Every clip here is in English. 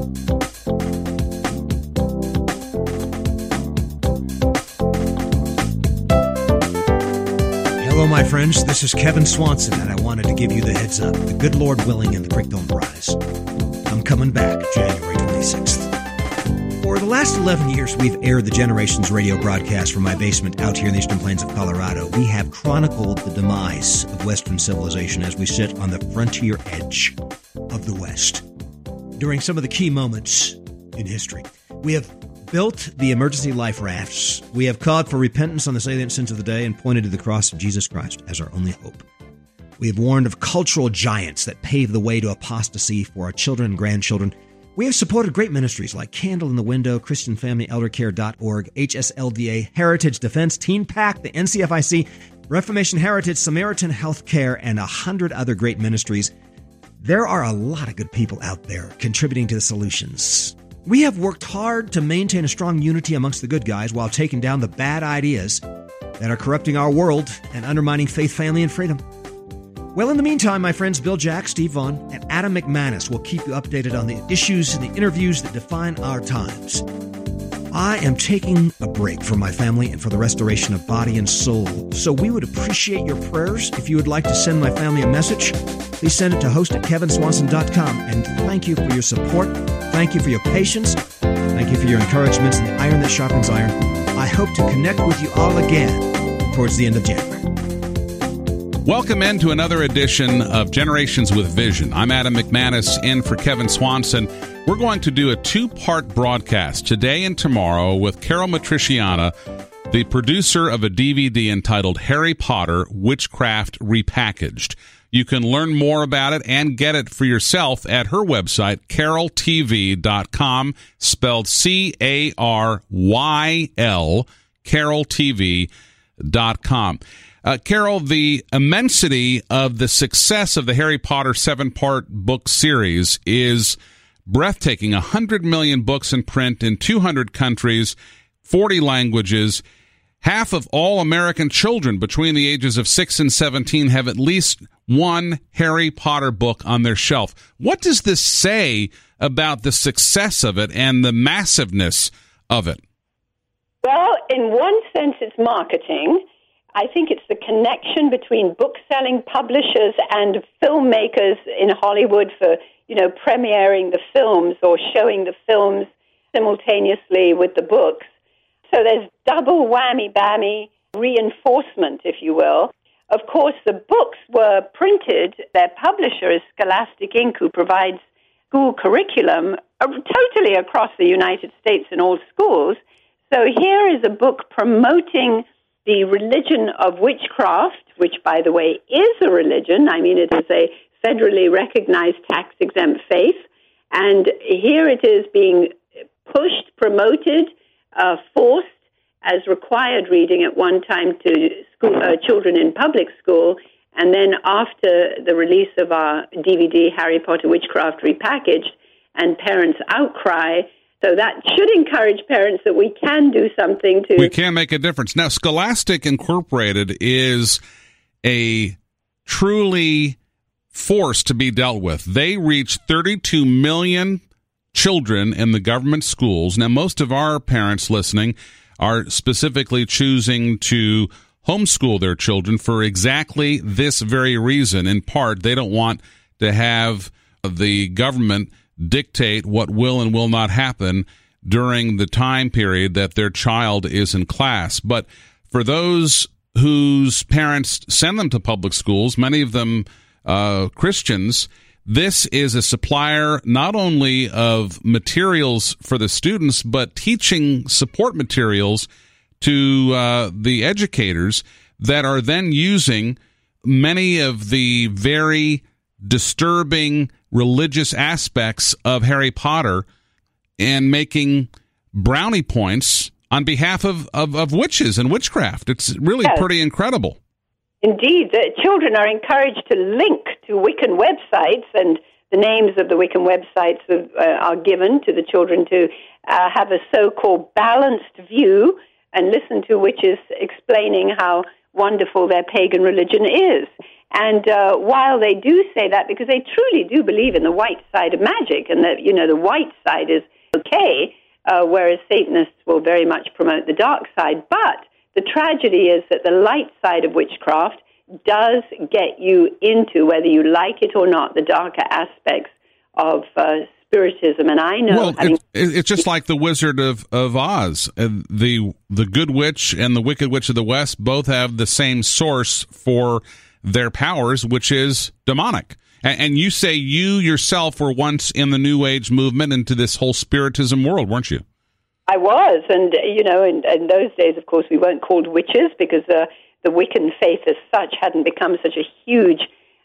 Hello, my friends. This is Kevin Swanson, and I wanted to give you the heads up. The good Lord willing and the creek don't rise. I'm coming back January 26th. For the last 11 years, we've aired the Generations radio broadcast from my basement out here in the eastern plains of Colorado. We have chronicled the demise of Western civilization as we sit on the frontier edge of the West. During some of the key moments in history, we have built the emergency life rafts. We have called for repentance on the salient sins of the day and pointed to the cross of Jesus Christ as our only hope. We have warned of cultural giants that pave the way to apostasy for our children and grandchildren. We have supported great ministries like Candle in the Window, ChristianFamilyElderCare.org, HSLDA, Heritage Defense, Teen PAC, the NCFIC, Reformation Heritage, Samaritan Healthcare, and 100 other great ministries. There are a lot of good people out there contributing to the solutions. We have worked hard to maintain a strong unity amongst the good guys while taking down the bad ideas that are corrupting our world and undermining faith, family, and freedom. Well, in the meantime, my friends Bill Jack, Steve Vaughn, and Adam McManus will keep you updated on the issues and the interviews that define our times. I am taking a break from my family and for the restoration of body and soul. So we would appreciate your prayers. If you would like to send my family a message, please send it to host@kevinswanson.com. And thank you for your support. Thank you for your patience. Thank you for your encouragements and the iron that sharpens iron. I hope to connect with you all again towards the end of January. Welcome into another edition of Generations with Vision. I'm Adam McManus in for Kevin Swanson. We're going to do a two-part broadcast today and tomorrow with Carol Matriciana, the producer of a DVD entitled Harry Potter, Witchcraft Repackaged. You can learn more about it and get it for yourself at her website, caroltv.com, spelled C-A-R-Y-L, caroltv.com. Carol, the immensity of the success of the Harry Potter 7-part book series is breathtaking. 100 million books in print in 200 countries, 40 languages. Half of all American children between the ages of 6 and 17 have at least one Harry Potter book on their shelf. What does this say about the success of it and the massiveness of it? Well, in one sense, it's marketing. I think it's the connection between book-selling publishers and filmmakers in Hollywood for, premiering the films or showing the films simultaneously with the books. So there's double whammy-bammy reinforcement, if you will. Of course, the books were printed. Their publisher is Scholastic Inc., who provides school curriculum totally across the United States in all schools. So here is a book promoting the religion of witchcraft, which, by the way, is a religion. I mean, it is a federally recognized tax-exempt faith. And here it is being pushed, promoted, forced as required reading at one time to school, children in public school. And then after the release of our DVD, Harry Potter Witchcraft Repackaged, and parents' outcry, so that should encourage parents that we can do something to... We can make a difference. Now, Scholastic Incorporated is a truly force to be dealt with. They reach 32 million children in the government schools. Now, most of our parents listening are specifically choosing to homeschool their children for exactly this very reason. In part, they don't want to have the government dictate what will and will not happen during the time period that their child is in class. But for those whose parents send them to public schools, many of them Christians, this is a supplier not only of materials for the students, but teaching support materials to the educators that are then using many of the very disturbing religious aspects of Harry Potter and making brownie points on behalf of witches and witchcraft. It's really pretty incredible. Indeed. The children are encouraged to link to Wiccan websites, and the names of the Wiccan websites are given to the children to have a so-called balanced view and listen to witches explaining how wonderful their pagan religion is. And while they do say that, because they truly do believe in the white side of magic, and that, the white side is okay, whereas Satanists will very much promote the dark side. But the tragedy is that the light side of witchcraft does get you into, whether you like it or not, the darker aspects of spiritism. And I know... Well, it's just like the Wizard of Oz. The Good Witch and the Wicked Witch of the West both have the same source for their powers, which is demonic. And you say you yourself were once in the New Age movement into this whole spiritism world, weren't you? I was. And, in those days, of course, we weren't called witches because the Wiccan faith as such hadn't become such a huge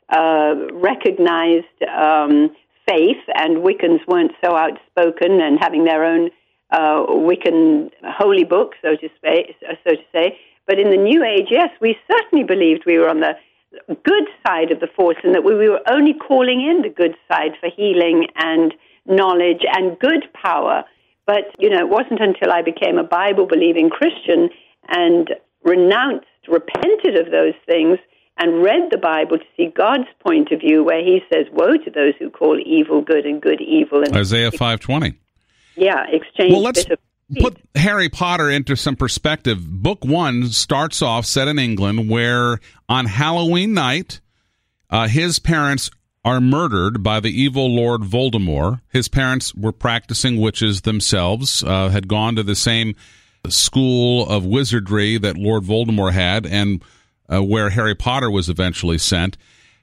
recognized faith, and Wiccans weren't so outspoken and having their own Wiccan holy book, so to say. But in the New Age, yes, we certainly believed we were on the good side of the force, and that we were only calling in the good side for healing and knowledge and good power. But, it wasn't until I became a Bible-believing Christian and repented of those things and read the Bible to see God's point of view, where he says, woe to those who call evil good and good evil. And Isaiah 5:20. Yeah, exchange. Well, let's put Harry Potter into some perspective. Book 1 starts off set in England, where on Halloween night, his parents are murdered by the evil Lord Voldemort. His parents were practicing witches themselves, had gone to the same school of wizardry that Lord Voldemort had, and where Harry Potter was eventually sent.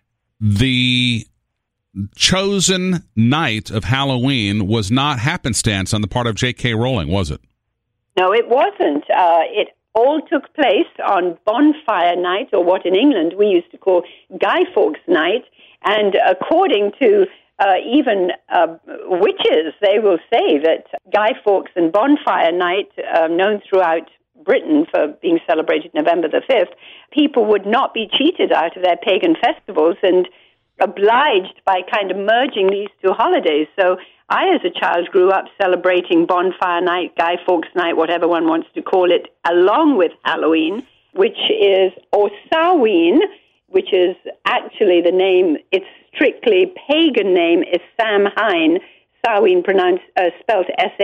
The chosen night of Halloween was not happenstance on the part of J.K. Rowling, was it? No, it wasn't. It all took place on Bonfire Night, or what in England we used to call Guy Fawkes Night. And according to even witches, they will say that Guy Fawkes and Bonfire Night, known throughout Britain for being celebrated November the 5th, people would not be cheated out of their pagan festivals and obliged by kind of merging these two holidays. So I, as a child, grew up celebrating Bonfire Night, Guy Fawkes Night, whatever one wants to call it, along with Halloween, or Samhain, which is actually the name, its strictly pagan name is Samhain, Samhain spelled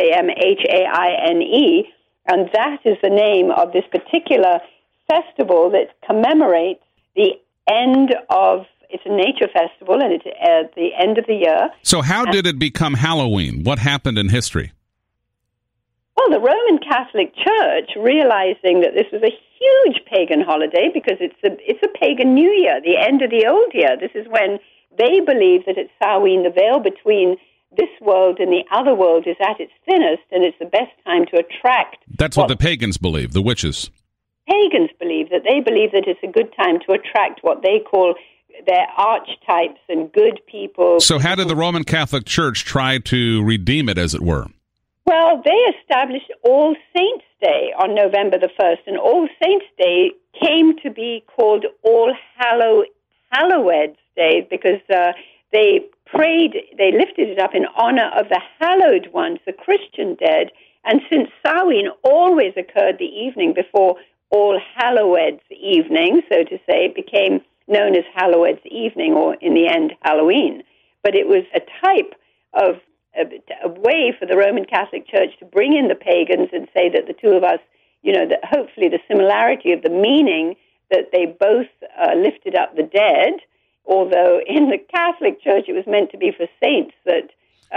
Samhaine, and that is the name of this particular festival that commemorates the end of, it's a nature festival, and it's at the end of the year. So how did it become Halloween? What happened in history? Well, the Roman Catholic Church, realizing that this was a huge pagan holiday, because it's a pagan New Year, the end of the old year. This is when they believe that at Samhain, the veil between this world and the other world is at its thinnest, and it's the best time to attract... That's what the pagans believe, the witches. Pagans believe that. They believe that it's a good time to attract what they call their archetypes and good people. So how did the Roman Catholic Church try to redeem it, as it were? Well, they established All Saints' Day on November the 1st, and All Saints' Day came to be called All Halloweds Day because they lifted it up in honor of the hallowed ones, the Christian dead, and since Samhain always occurred the evening before All Halloweds Evening, so to say, it became known as Halloweds Evening, or in the end, Halloween. But it was a type of a way for the Roman Catholic Church to bring in the pagans and say that the two of us, that hopefully the similarity of the meaning that they both lifted up the dead, although in the Catholic Church it was meant to be for saints that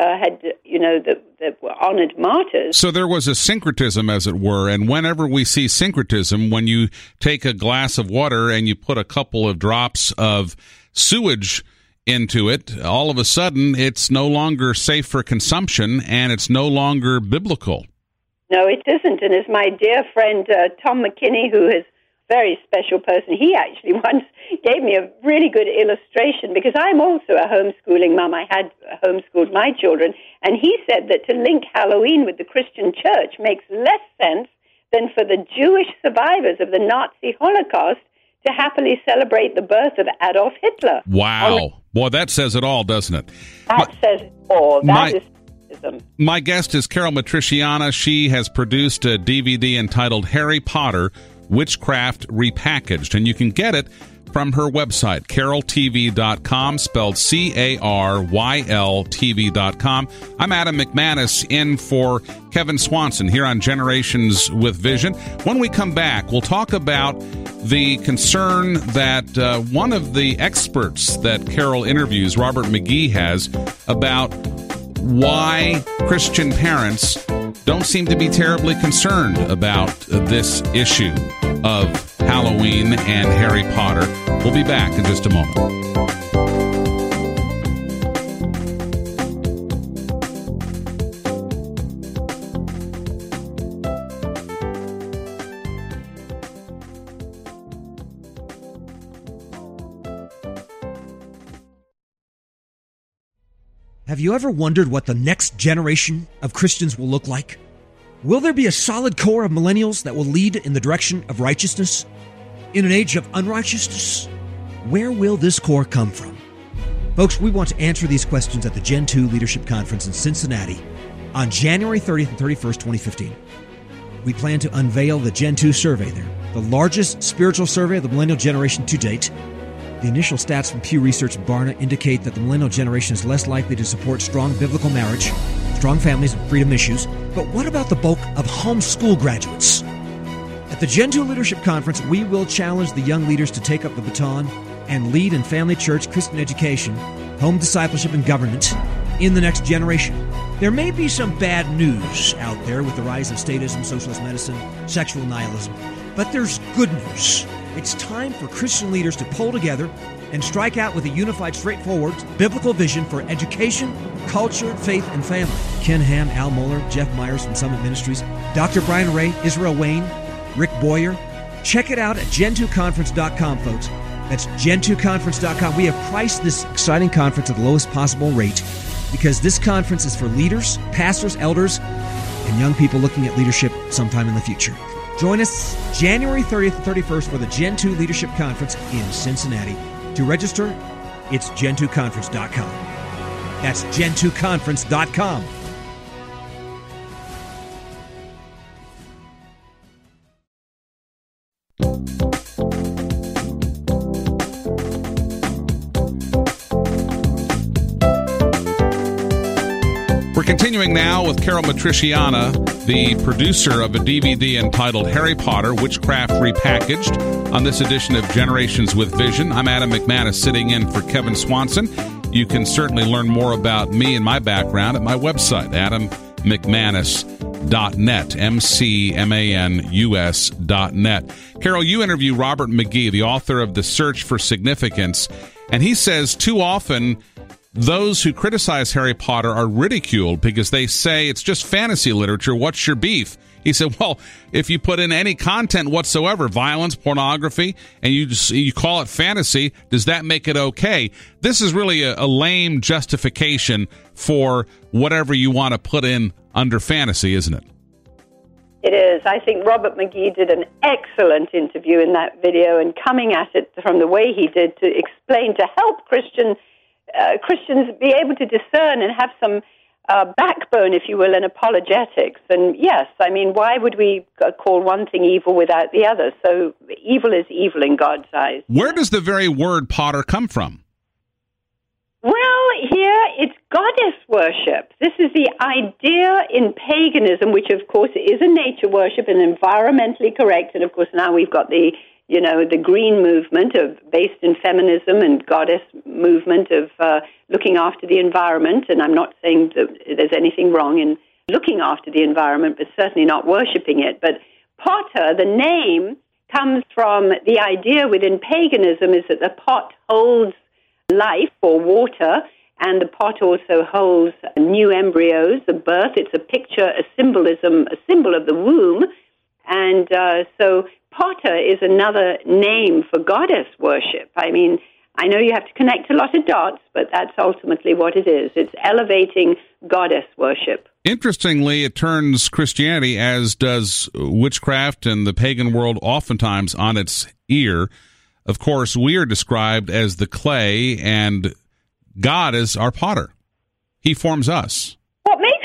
that were honored martyrs. So there was a syncretism, as it were, and whenever we see syncretism, when you take a glass of water and you put a couple of drops of sewage into it, all of a sudden it's no longer safe for consumption and it's no longer biblical. No, it isn't. And as my dear friend Tom McKinney, who is a very special person, he actually once gave me a really good illustration, because I'm also a homeschooling mom. I had homeschooled my children, and he said that to link Halloween with the Christian church makes less sense than for the Jewish survivors of the Nazi Holocaust to happily celebrate the birth of Adolf Hitler. Wow. Boy, that says it all, doesn't it? That says it all. That is racism. My guest is Carol Matriciana. She has produced a DVD entitled Harry Potter, Witchcraft Repackaged, and you can get it from her website, caryltv.com, spelled CARYLTV.com. I'm Adam McManus, in for Kevin Swanson here on Generations with Vision. When we come back, we'll talk about the concern that one of the experts that Carol interviews, Robert McGee, has about why Christian parents don't seem to be terribly concerned about this issue of Halloween and Harry Potter. We'll be back in just a moment. Have you ever wondered what the next generation of Christians will look like? Will there be a solid core of millennials that will lead in the direction of righteousness? In an age of unrighteousness, where will this core come from? Folks, we want to answer these questions at the Gen 2 Leadership Conference in Cincinnati on January 30th and 31st, 2015. We plan to unveil the Gen 2 survey there, the largest spiritual survey of the millennial generation to date. The initial stats from Pew Research and Barna indicate that the millennial generation is less likely to support strong biblical marriage, strong families, and freedom issues. But what about the bulk of homeschool graduates? At the Gen 2 Leadership Conference, we will challenge the young leaders to take up the baton and lead in family, church, Christian education, home discipleship, and governance in the next generation. There may be some bad news out there with the rise of statism, socialist medicine, sexual nihilism, but there's good news. It's time for Christian leaders to pull together and strike out with a unified, straightforward, biblical vision for education, culture, faith, and family. Ken Ham, Al Mohler, Jeff Myers from Summit Ministries, Dr. Brian Ray, Israel Wayne, Rick Boyer. Check it out at gen2conference.com, folks. That's gen2conference.com. We have priced this exciting conference at the lowest possible rate because this conference is for leaders, pastors, elders, and young people looking at leadership sometime in the future. Join us January 30th and 31st for the Gen 2 Leadership Conference in Cincinnati. To register, it's gen2conference.com. That's gen2conference.com. We're continuing now with Carol Matriciana, the producer of a DVD entitled Harry Potter, Witchcraft Repackaged, on this edition of Generations with Vision. I'm Adam McManus, sitting in for Kevin Swanson. You can certainly learn more about me and my background at my website, AdamMcManus.net, McManus.net. Carol, you interview Robert McGee, the author of The Search for Significance, and he says too often those who criticize Harry Potter are ridiculed because they say it's just fantasy literature. What's your beef? He said, well, if you put in any content whatsoever, violence, pornography, and you call it fantasy, does that make it okay? This is really a lame justification for whatever you want to put in under fantasy, isn't it? It is. I think Robert McGee did an excellent interview in that video, and coming at it from the way he did to explain, to help Christians be able to discern and have some backbone, if you will, in apologetics. And yes, I mean, why would we call one thing evil without the other? So evil is evil in God's eyes. Where does the very word Potter come from? Well, here it's goddess worship. This is the idea in paganism, which of course is a nature worship and environmentally correct. And of course now we've got the green movement based in feminism and goddess movement of looking after the environment. And I'm not saying that there's anything wrong in looking after the environment, but certainly not worshiping it. But Potter, the name, comes from the idea within paganism is that the pot holds life or water, and the pot also holds new embryos, the birth. It's a picture, a symbol of the womb. And so Potter is another name for goddess worship. I mean, I know you have to connect a lot of dots, but that's ultimately what it is. It's elevating goddess worship. Interestingly, it turns Christianity, as does witchcraft and the pagan world, oftentimes on its ear. Of course, we are described as the clay, and God is our potter. He forms us. What makes it worse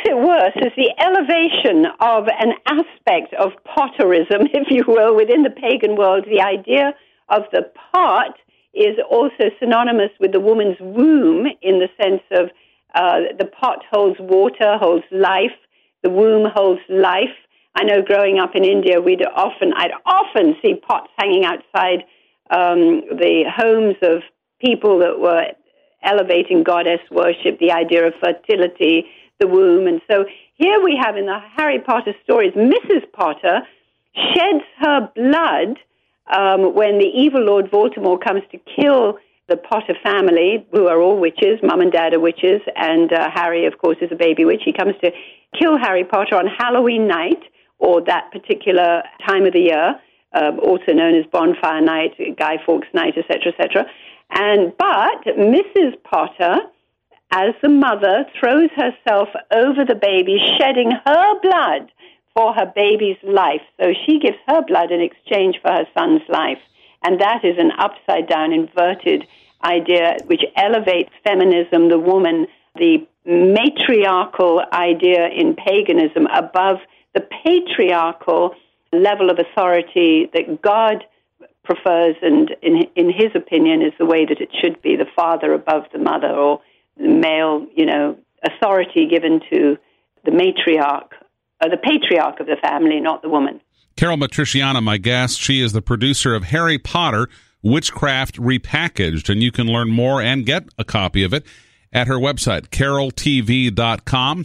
verse is the elevation of an aspect of potterism, if you will, within the pagan world. The idea of the pot is also synonymous with the woman's womb in the sense of the pot holds water, holds life, the womb holds life. I know growing up in India, I'd often see pots hanging outside the homes of people that were elevating goddess worship, the idea of fertility, the womb. And so here we have in the Harry Potter stories, Mrs. Potter sheds her blood when the evil Lord Voldemort comes to kill the Potter family, who are all witches. Mum and Dad are witches, and Harry, of course, is a baby witch. He comes to kill Harry Potter on Halloween night, or that particular time of the year, also known as Bonfire Night, Guy Fawkes Night, etc., etc. But Mrs. Potter, as the mother, throws herself over the baby, shedding her blood for her baby's life. So she gives her blood in exchange for her son's life. And that is an upside-down, inverted idea which elevates feminism, the woman, the matriarchal idea in paganism above the patriarchal level of authority that God prefers, and in his opinion is the way that it should be, the father above the mother, or the male, authority given to the matriarch, or the patriarch of the family, not the woman. Carol Matriciana, my guest. She is the producer of Harry Potter, Witchcraft Repackaged, and you can learn more and get a copy of it at her website, caroltv.com,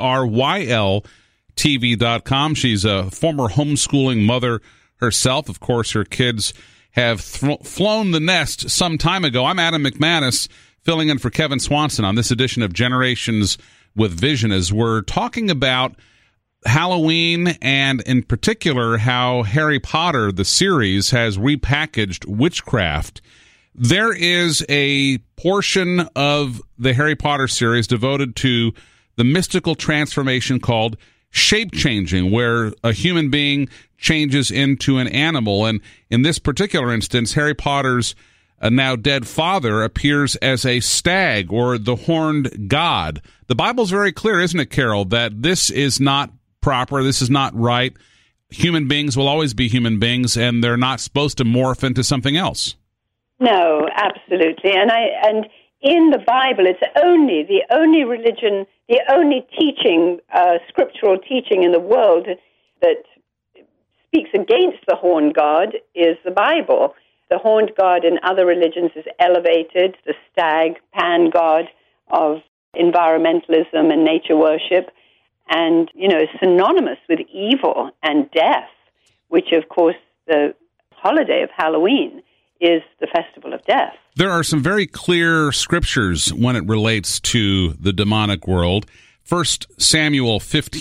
CARYL.TV.com. She's a former homeschooling mother herself. Of course, her kids have flown the nest some time ago. I'm Adam McManus, filling in for Kevin Swanson on this edition of Generations with Vision, as we're talking about Halloween, and in particular how Harry Potter, the series, has repackaged witchcraft. There is a portion of the Harry Potter series devoted to the mystical transformation called shape-changing, where a human being changes into an animal. And in this particular instance, Harry Potter's now dead father appears as a stag, or the horned god. The Bible's very clear, isn't it, Carol, that this is not proper, this is not right. Human beings will always be human beings, and they're not supposed to morph into something else. No, absolutely. And in the Bible, it's the only religion, the only teaching, scriptural teaching in the world that speaks against the horned god is the Bible. The horned god in other religions is elevated, the stag, pan god of environmentalism and nature worship, and, synonymous with evil and death, which, of course, the holiday of Halloween is the festival of death. There are some very clear scriptures when it relates to the demonic world. 1 Samuel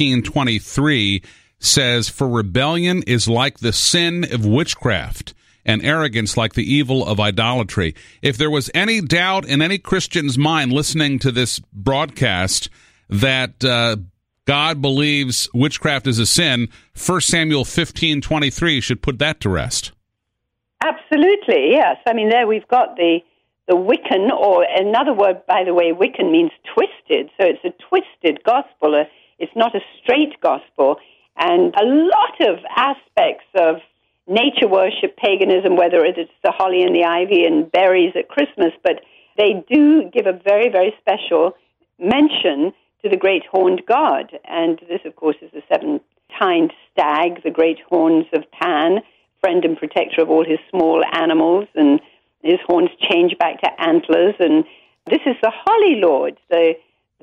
15:23 says, "For rebellion is like the sin of witchcraft, and arrogance like the evil of idolatry." If there was any doubt in any Christian's mind listening to this broadcast that God believes witchcraft is a sin, 1 Samuel 15:23 should put that to rest. Absolutely, yes. I mean, there we've got the Wiccan, or another word, by the way, Wiccan means twisted. So it's a twisted gospel. It's not a straight gospel. And a lot of aspects of nature worship, paganism, whether it's the holly and the ivy and berries at Christmas, but they do give a very, very special mention to the great horned god. And this, of course, is the seven-tined stag, the great horns of Pan, friend and protector of all his small animals, and his horns change back to antlers. And this is the Holly Lord, the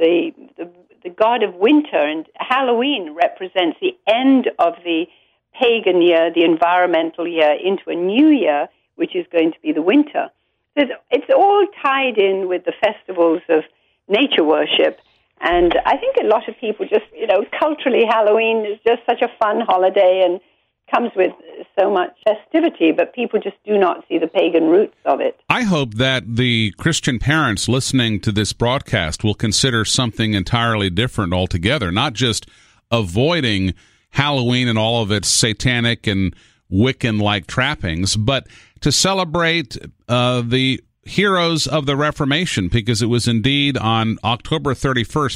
god of winter, and Halloween represents the end of the pagan year, the environmental year, into a new year, which is going to be the winter. So it's all tied in with the festivals of nature worship. And I think a lot of people just, culturally, Halloween is just such a fun holiday and comes with so much festivity, but people just do not see the pagan roots of it. I hope that the Christian parents listening to this broadcast will consider something entirely different altogether, not just avoiding Halloween and all of its satanic and Wiccan-like trappings, but to celebrate the heroes of the Reformation, because it was indeed on October 31st,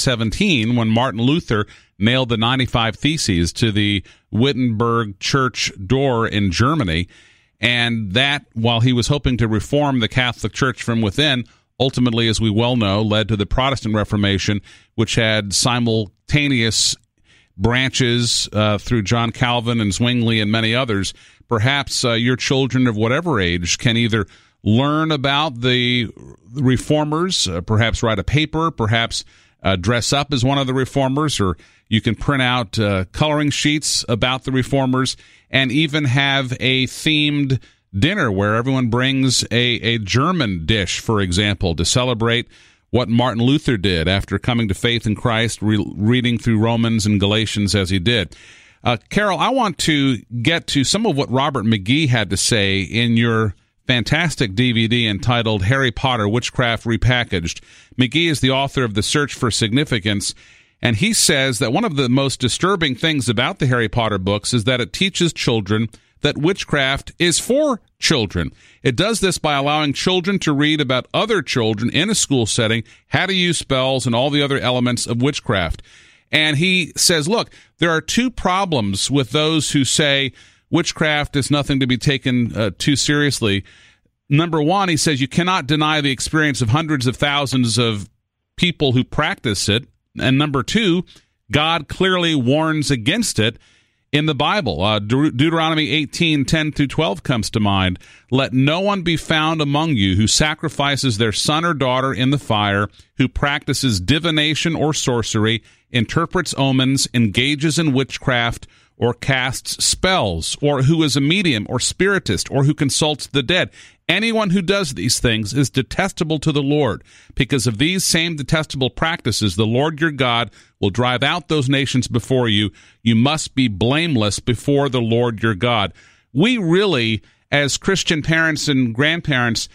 1517, when Martin Luther nailed the 95 Theses to the Wittenberg church door in Germany. And that, while he was hoping to reform the Catholic Church from within, ultimately, as we well know, led to the Protestant Reformation, which had simultaneous branches through John Calvin and Zwingli and many others. Perhaps your children of whatever age can either learn about the reformers, perhaps write a paper, perhaps dress up as one of the reformers, or you can print out coloring sheets about the reformers, and even have a themed dinner where everyone brings a German dish, for example, to celebrate what Martin Luther did after coming to faith in Christ, reading through Romans and Galatians as he did. Carol, I want to get to some of what Robert McGee had to say in your fantastic DVD entitled Harry Potter, Witchcraft Repackaged. McGee is the author of The Search for Significance, and he says that one of the most disturbing things about the Harry Potter books is that it teaches children that witchcraft is for children. It does this by allowing children to read about other children in a school setting, how to use spells and all the other elements of witchcraft. And he says, look, there are two problems with those who say witchcraft is nothing to be taken too seriously. Number one, he says you cannot deny the experience of hundreds of thousands of people who practice it. And number two, God clearly warns against it in the Bible. Deuteronomy 18:10-12 comes to mind. Let no one be found among you who sacrifices their son or daughter in the fire, who practices divination or sorcery, interprets omens, engages in witchcraft, or casts spells, or who is a medium or spiritist, or who consults the dead. Anyone who does these things is detestable to the Lord. Because of these same detestable practices, the Lord your God will drive out those nations before you. You must be blameless before the Lord your God. We really, as Christian parents and grandparents,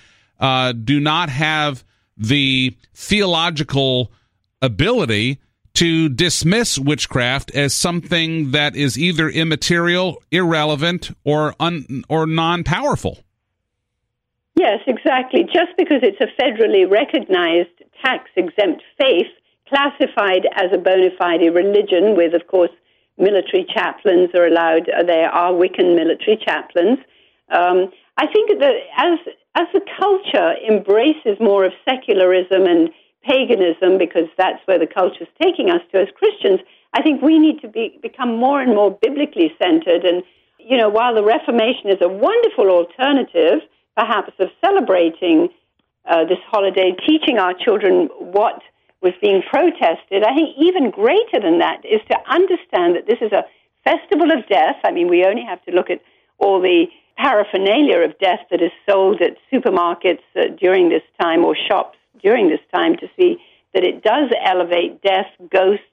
do not have the theological ability to dismiss witchcraft as something that is either immaterial, irrelevant, or non-powerful. Yes, exactly. Just because it's a federally recognized tax-exempt faith classified as a bona fide religion with, of course, military chaplains are allowed. There are Wiccan military chaplains. I think that as the culture embraces more of secularism and paganism, because that's where the culture is taking us to as Christians, I think we need to become more and more biblically centered. And, you know, while the Reformation is a wonderful alternative, perhaps, of celebrating this holiday, teaching our children what was being protested, I think even greater than that is to understand that this is a festival of death. I mean, we only have to look at all the paraphernalia of death that is sold at supermarkets during this time, or shops during this time, to see that it does elevate death, ghosts,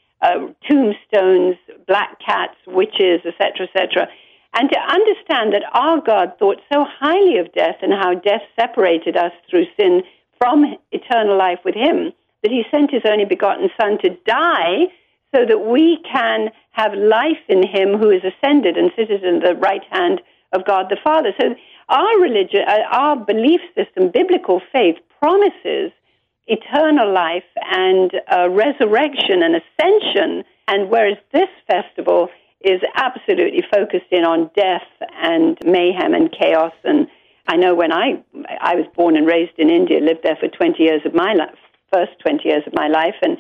tombstones, black cats, witches, etc., etc., and to understand that our God thought so highly of death and how death separated us through sin from eternal life with him, that he sent his only begotten Son to die so that we can have life in him who is ascended and sitteth in the right hand of God the Father. So our religion, our belief system, biblical faith, promises eternal life and resurrection and ascension, and whereas this festival is absolutely focused in on death and mayhem and chaos. And I know when I was born and raised in India, lived there for 20 years of my life, first 20 years of my life, and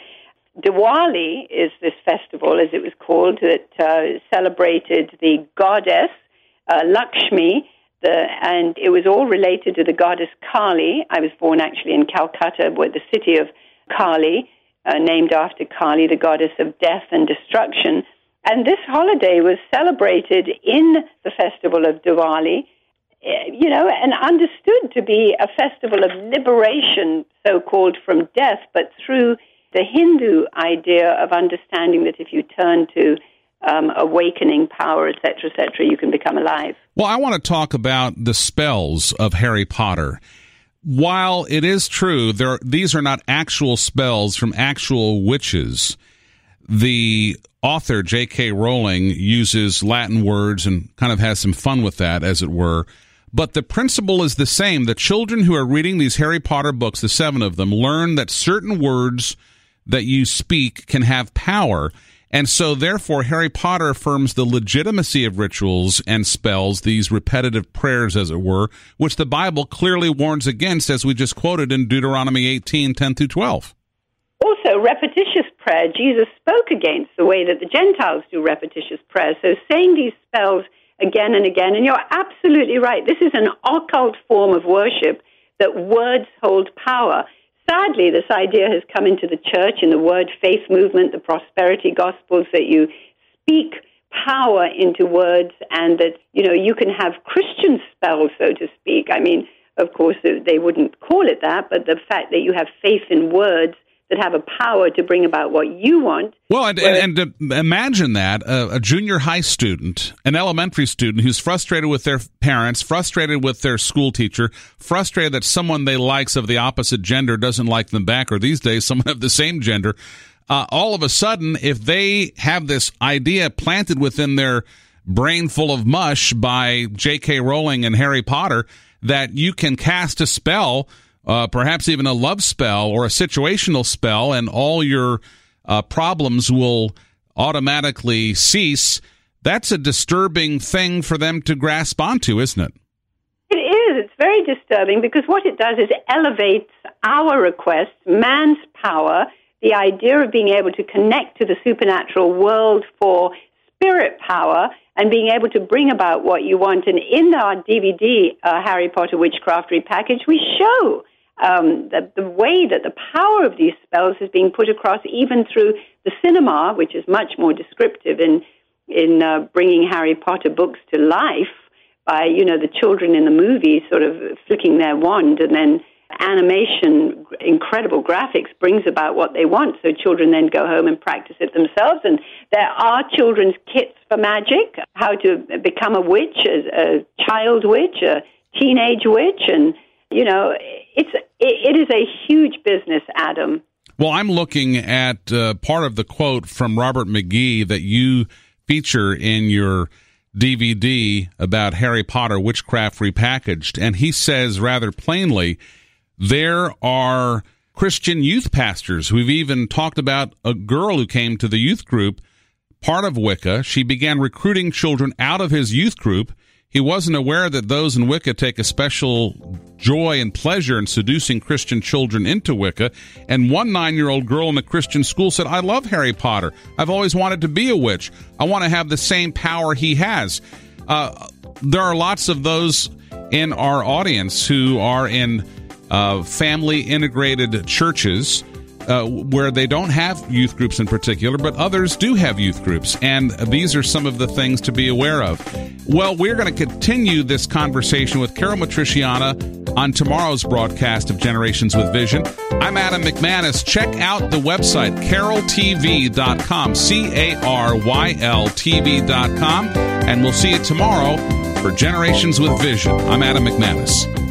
Diwali is this festival, as it was called, that celebrated the goddess Lakshmi, and it was all related to the goddess Kali. I was born actually in Calcutta, with the city of Kali, named after Kali, the goddess of death and destruction. And this holiday was celebrated in the festival of Diwali, you know, and understood to be a festival of liberation, so-called, from death, but through the Hindu idea of understanding that if you turn to awakening power, etc., you can become alive. Well, I want to talk about the spells of Harry Potter. While it is true, these are not actual spells from actual witches, the author, J.K. Rowling, uses Latin words and kind of has some fun with that, as it were. But the principle is the same. The children who are reading these Harry Potter books, the 7 of them, learn that certain words that you speak can have power. And so, therefore, Harry Potter affirms the legitimacy of rituals and spells, these repetitive prayers, as it were, which the Bible clearly warns against, as we just quoted in Deuteronomy 18, 10 through 12. Also, repetitious prayer. Jesus spoke against the way that the Gentiles do repetitious prayer. So saying these spells again and again, and you're absolutely right. This is an occult form of worship, that words hold power. Sadly, this idea has come into the church in the word faith movement, the prosperity gospels, that you speak power into words and that, you can have Christian spells, so to speak. I mean, of course, they wouldn't call it that, but the fact that you have faith in words that have a power to bring about what you want. Well, and imagine that, a junior high student, an elementary student who's frustrated with their parents, frustrated with their school teacher, frustrated that someone they likes of the opposite gender doesn't like them back, or these days someone of the same gender. All of a sudden, if they have this idea planted within their brain full of mush by J.K. Rowling and Harry Potter, that you can cast a spell, perhaps even a love spell or a situational spell, and all your problems will automatically cease. That's a disturbing thing for them to grasp onto, isn't it? It is. It's very disturbing because what it does is it elevates our request, man's power, the idea of being able to connect to the supernatural world for spirit power and being able to bring about what you want. And in our DVD, Harry Potter Witchcraft Repackaged, we show the way that the power of these spells is being put across even through the cinema, which is much more descriptive in bringing Harry Potter books to life by, the children in the movie sort of flicking their wand, and then animation, incredible graphics brings about what they want. So children then go home and practice it themselves. And there are children's kits for magic, how to become a witch, a child witch, a teenage witch, and it is a huge business, Adam. Well, I'm looking at part of the quote from Robert McGee that you feature in your DVD about Harry Potter Witchcraft Repackaged, and he says rather plainly, there are Christian youth pastors. We've even talked about a girl who came to the youth group, part of Wicca. She began recruiting children out of his youth group. He wasn't aware that those in Wicca take a special joy and pleasure in seducing Christian children into Wicca. And one 9-year-old girl in a Christian school said, I love Harry Potter. I've always wanted to be a witch. I want to have the same power he has. There are lots of those in our audience who are in family integrated churches where they don't have youth groups in particular, but others do have youth groups, and these are some of the things to be aware of. Well, we're going to continue this conversation with Carol Matriciana on tomorrow's broadcast of Generations with Vision. I'm Adam McManus. Check out the website, caryltv.com, CARYLTV.com, and we'll see you tomorrow for Generations with Vision. I'm Adam McManus.